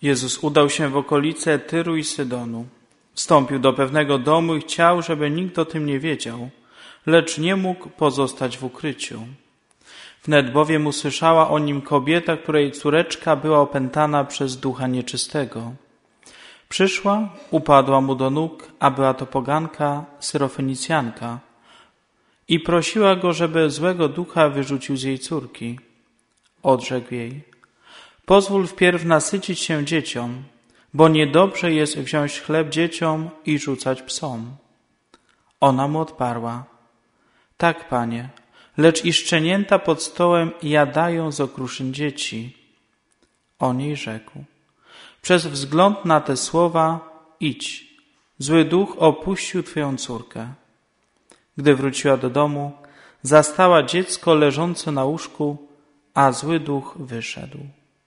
Jezus udał się w okolice Tyru i Sydonu. Wstąpił do pewnego domu i chciał, żeby nikt o tym nie wiedział, lecz nie mógł pozostać w ukryciu. Wnet bowiem usłyszała o nim kobieta, której córeczka była opętana przez ducha nieczystego. Przyszła, upadła mu do nóg, a była to poganka, Syrofenicjanka, i prosiła go, żeby złego ducha wyrzucił z jej córki. Odrzekł jej: pozwól wpierw nasycić się dzieciom, bo niedobrze jest wziąć chleb dzieciom i rzucać psom. Ona mu odparła: tak, Panie, lecz i szczenięta pod stołem jadają z okruszyn dzieci. On jej rzekł: przez wzgląd na te słowa idź, zły duch opuścił twoją córkę. Gdy wróciła do domu, zastała dziecko leżące na łóżku, a zły duch wyszedł.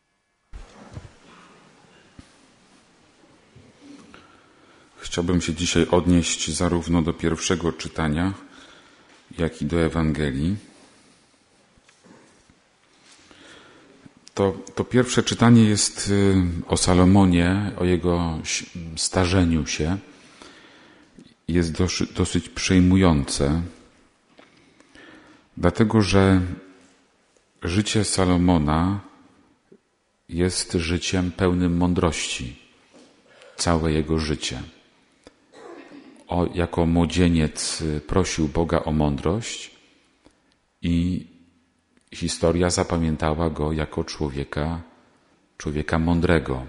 Chciałbym się dzisiaj odnieść zarówno do pierwszego czytania, jak i do Ewangelii. To pierwsze czytanie jest o Salomonie, o jego starzeniu się. Jest dosyć przejmujące, dlatego że życie Salomona jest życiem pełnym mądrości. Całe jego życie. Jako młodzieniec prosił Boga o mądrość i historia zapamiętała go jako człowieka mądrego.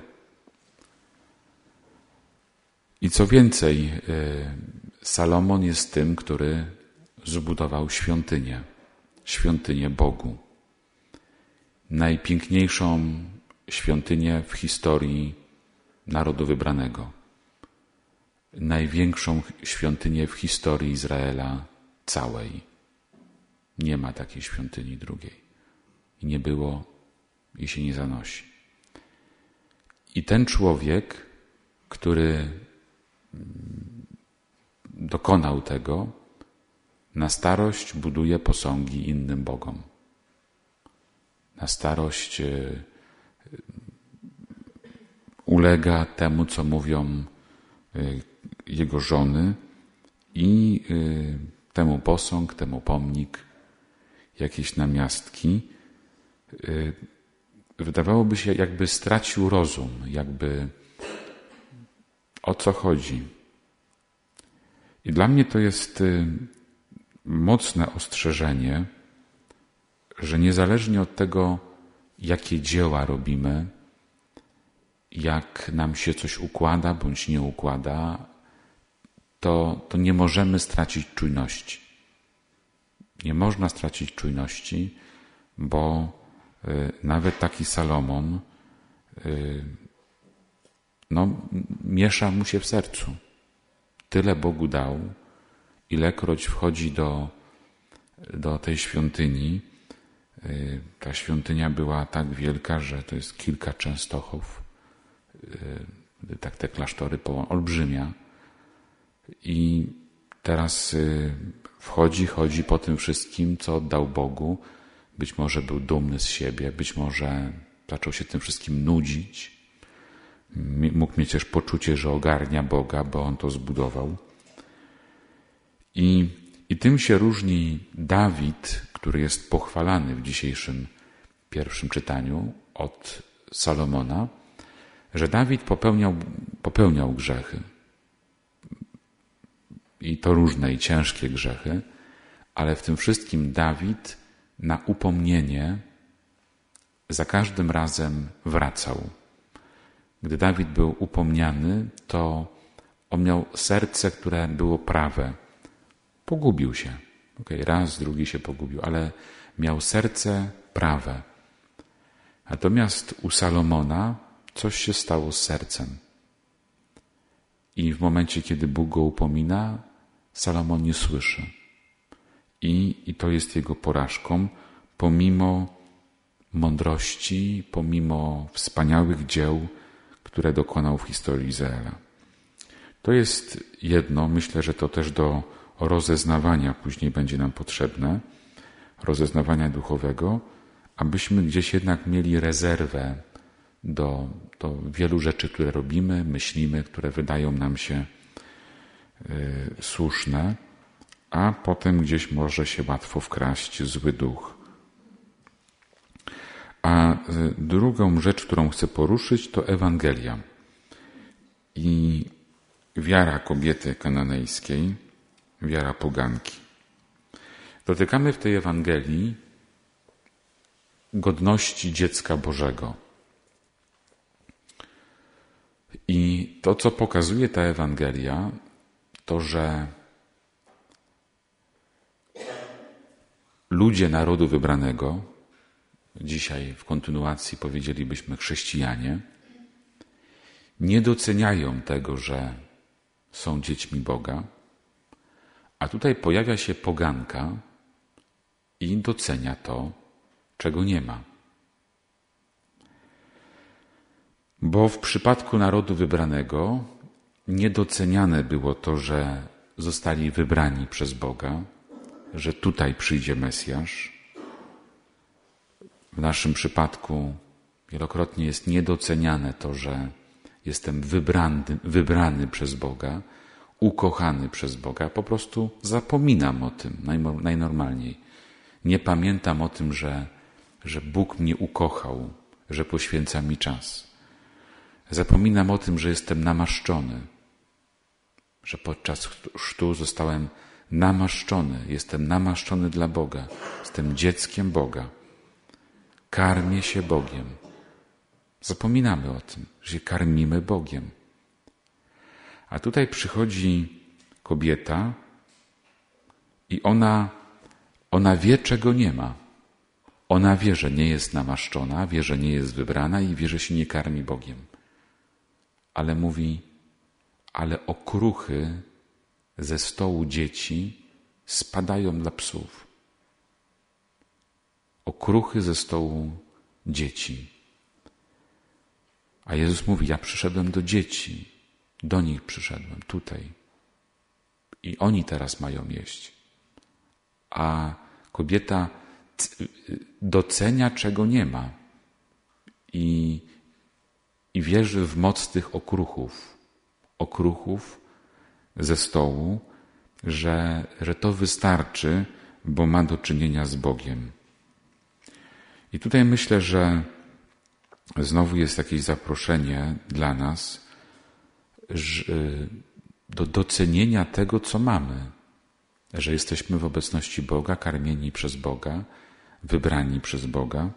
I co więcej, Salomon jest tym, który zbudował świątynię Bogu. Najpiękniejszą świątynię w historii narodu wybranego. Największą świątynię w historii Izraela całej. Nie ma takiej świątyni drugiej. I nie było i się nie zanosi. I ten człowiek, który dokonał tego, na starość buduje posągi innym bogom. Na starość ulega temu, co mówią jego żony i temu posąg, temu pomnik, jakieś namiastki. Wydawałoby się, jakby stracił rozum, jakby o co chodzi. I dla mnie to jest mocne ostrzeżenie, że niezależnie od tego, jakie dzieła robimy, jak nam się coś układa bądź nie układa, to nie możemy stracić czujności. Nie można stracić czujności, bo nawet taki Salomon miesza mu się w sercu. Tyle Bogu dał, ilekroć wchodzi do tej świątyni. Ta świątynia była tak wielka, że to jest kilka częstochów. Tak te klasztory olbrzymia. I teraz chodzi po tym wszystkim, co oddał Bogu. Być może był dumny z siebie, być może zaczął się tym wszystkim nudzić. Mógł mieć też poczucie, że ogarnia Boga, bo On to zbudował. I tym się różni Dawid, który jest pochwalany w dzisiejszym pierwszym czytaniu od Salomona, że Dawid popełniał grzechy. I to różne i ciężkie grzechy, ale w tym wszystkim Dawid na upomnienie za każdym razem wracał. Gdy Dawid był upomniany, to on miał serce, które było prawe. Pogubił się. Raz, drugi się pogubił, ale miał serce prawe. Natomiast u Salomona coś się stało z sercem. I w momencie, kiedy Bóg go upomina, Salomon nie słyszy. I to jest jego porażką, pomimo mądrości, pomimo wspaniałych dzieł, które dokonał w historii Izraela. To jest jedno, myślę, że to też do rozeznawania później będzie nam potrzebne, rozeznawania duchowego, abyśmy gdzieś jednak mieli rezerwę do wielu rzeczy, które robimy, myślimy, które wydają nam się słuszne, a potem gdzieś może się łatwo wkraść zły duch. A drugą rzecz, którą chcę poruszyć, to Ewangelia i wiara kobiety kananejskiej, wiara poganki. Dotykamy w tej Ewangelii godności dziecka Bożego. I to, co pokazuje ta Ewangelia, to, że ludzie narodu wybranego, dzisiaj w kontynuacji powiedzielibyśmy chrześcijanie, nie doceniają tego, że są dziećmi Boga, a tutaj pojawia się poganka i docenia to, czego nie ma. Bo w przypadku narodu wybranego niedoceniane było to, że zostali wybrani przez Boga, że tutaj przyjdzie Mesjasz. W naszym przypadku wielokrotnie jest niedoceniane to, że jestem wybrany przez Boga, ukochany przez Boga. Po prostu zapominam o tym najnormalniej. Nie pamiętam o tym, że Bóg mnie ukochał, że poświęca mi czas. Zapominam o tym, że jestem namaszczony, że podczas chrztu zostałem namaszczony. Jestem namaszczony dla Boga. Jestem dzieckiem Boga. Karmię się Bogiem. Zapominamy o tym, że się karmimy Bogiem. A tutaj przychodzi kobieta i ona wie, czego nie ma. Ona wie, że nie jest namaszczona, wie, że nie jest wybrana i wie, że się nie karmi Bogiem. Ale mówi, ale okruchy ze stołu dzieci spadają dla psów. Okruchy ze stołu dzieci. A Jezus mówi, ja przyszedłem do dzieci. Do nich przyszedłem, tutaj. I oni teraz mają jeść. A kobieta docenia, czego nie ma. I wierzy w moc tych okruchów ze stołu, że to wystarczy, bo ma do czynienia z Bogiem. I tutaj myślę, że znowu jest jakieś zaproszenie dla nas do docenienia tego, co mamy. Że jesteśmy w obecności Boga, karmieni przez Boga, wybrani przez Boga.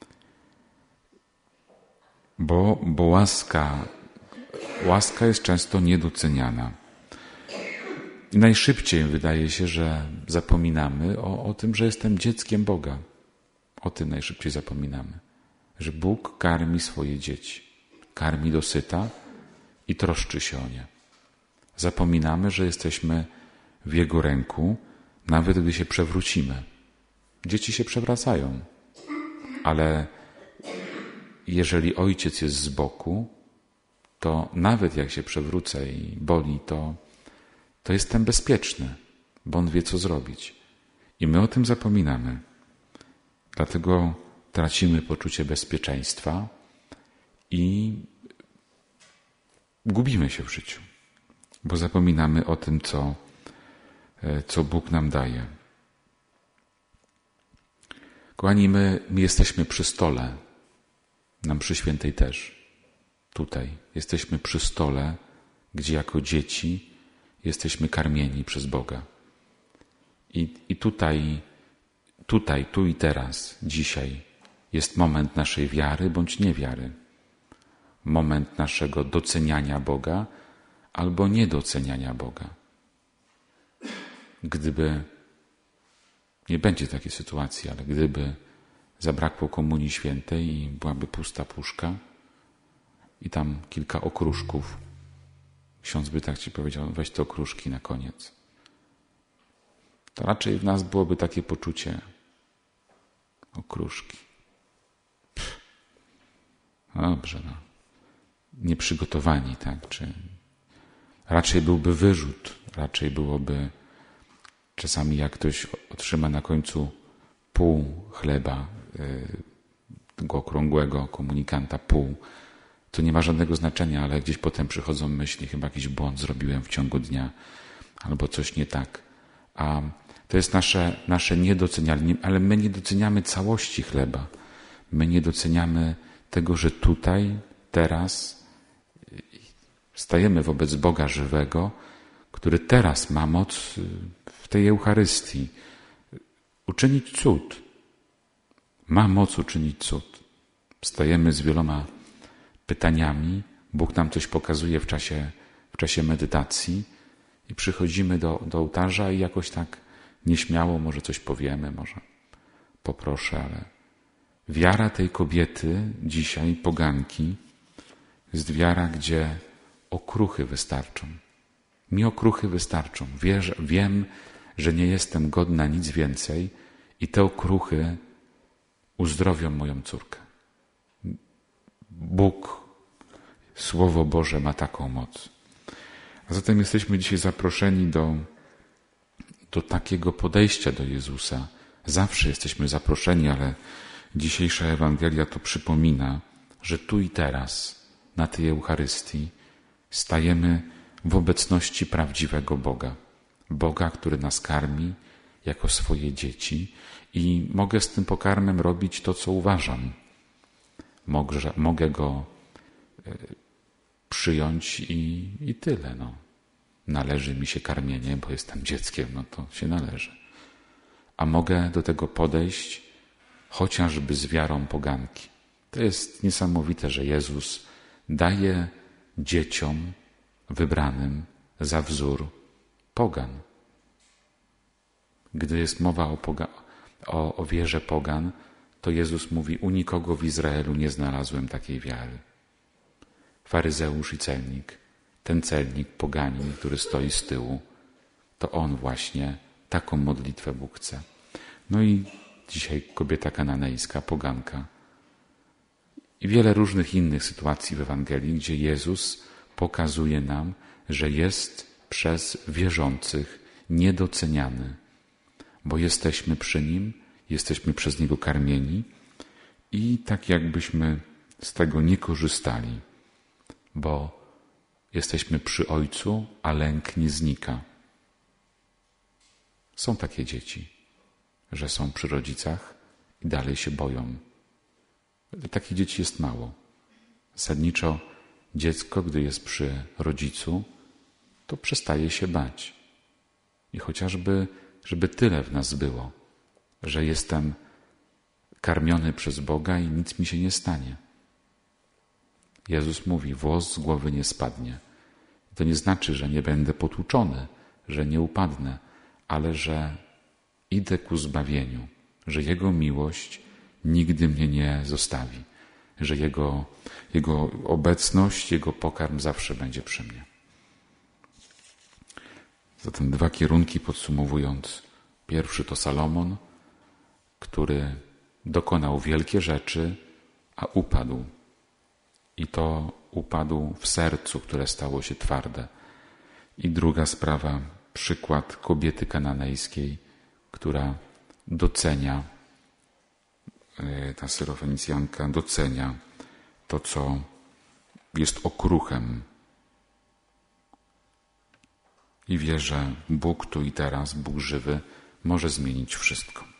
Bo łaska jest często niedoceniana. I najszybciej wydaje się, że zapominamy o tym, że jestem dzieckiem Boga. O tym najszybciej zapominamy. Że Bóg karmi swoje dzieci. Karmi dosyta i troszczy się o nie. Zapominamy, że jesteśmy w Jego ręku, nawet gdy się przewrócimy. Dzieci się przewracają, ale jeżeli ojciec jest z boku, to nawet jak się przewrócę i boli, to jestem bezpieczny, bo On wie, co zrobić. I my o tym zapominamy. Dlatego tracimy poczucie bezpieczeństwa i gubimy się w życiu, bo zapominamy o tym, co Bóg nam daje. Kochani, my jesteśmy przy stole, na mszy świętej też, tutaj. Jesteśmy przy stole, gdzie jako dzieci jesteśmy karmieni przez Boga. I tutaj, tu i teraz, dzisiaj jest moment naszej wiary bądź niewiary. Moment naszego doceniania Boga albo niedoceniania Boga. Gdyby, nie będzie takiej sytuacji, ale gdyby zabrakło komunii świętej i byłaby pusta puszka i tam kilka okruszków, ksiądz by tak ci powiedział, weź te okruszki na koniec. To raczej w nas byłoby takie poczucie, okruszki. Dobrze, nieprzygotowani, tak? Czy raczej byłby wyrzut, raczej byłoby czasami jak ktoś otrzyma na końcu pół chleba, tego okrągłego komunikanta pół. To nie ma żadnego znaczenia, ale gdzieś potem przychodzą myśli, chyba jakiś błąd zrobiłem w ciągu dnia, albo coś nie tak. A to jest nasze niedocenianie, ale my nie doceniamy całości chleba. My nie doceniamy tego, że tutaj, teraz stajemy wobec Boga żywego, który teraz ma moc w tej Eucharystii uczynić cud. Ma moc uczynić cud. Stajemy z wieloma pytaniami, Bóg nam coś pokazuje w czasie medytacji i przychodzimy do ołtarza i jakoś tak nieśmiało może coś powiemy, może poproszę, ale wiara tej kobiety dzisiaj, poganki, jest wiara, gdzie okruchy wystarczą. Mi okruchy wystarczą. Wiem, że nie jestem godna nic więcej i te okruchy uzdrowią moją córkę. Bóg, Słowo Boże ma taką moc. A zatem jesteśmy dzisiaj zaproszeni do takiego podejścia do Jezusa. Zawsze jesteśmy zaproszeni, ale dzisiejsza Ewangelia to przypomina, że tu i teraz, na tej Eucharystii, stajemy w obecności prawdziwego Boga. Boga, który nas karmi jako swoje dzieci i mogę z tym pokarmem robić to, co uważam. Mogę go przyjąć i tyle. No. Należy mi się karmienie, bo jestem dzieckiem, no to się należy. A mogę do tego podejść chociażby z wiarą poganki. To jest niesamowite, że Jezus daje dzieciom wybranym za wzór pogan. Gdy jest mowa o wierze pogan, to Jezus mówi, u nikogo w Izraelu nie znalazłem takiej wiary. Faryzeusz i celnik, ten celnik, poganin, który stoi z tyłu, to on właśnie taką modlitwę Bóg chce. No i dzisiaj kobieta kananejska, poganka i wiele różnych innych sytuacji w Ewangelii, gdzie Jezus pokazuje nam, że jest przez wierzących niedoceniany, bo jesteśmy przy Nim, jesteśmy przez Niego karmieni i tak jakbyśmy z tego nie korzystali, bo jesteśmy przy Ojcu, a lęk nie znika. Są takie dzieci, że są przy rodzicach i dalej się boją. Takich dzieci jest mało. Zasadniczo dziecko, gdy jest przy rodzicu, to przestaje się bać. I chociażby, żeby tyle w nas było, że jestem karmiony przez Boga i nic mi się nie stanie. Jezus mówi, włos z głowy nie spadnie. To nie znaczy, że nie będę potłuczony, że nie upadnę, ale że idę ku zbawieniu, że Jego miłość nigdy mnie nie zostawi, że Jego obecność, Jego pokarm zawsze będzie przy mnie. Zatem dwa kierunki podsumowując. Pierwszy to Salomon, który dokonał wielkie rzeczy, a upadł. I to upadł w sercu, które stało się twarde. I druga sprawa, przykład kobiety kananejskiej, która docenia, ta Syrofenicjanka docenia to, co jest okruchem. I wie, że Bóg tu i teraz, Bóg żywy, może zmienić wszystko.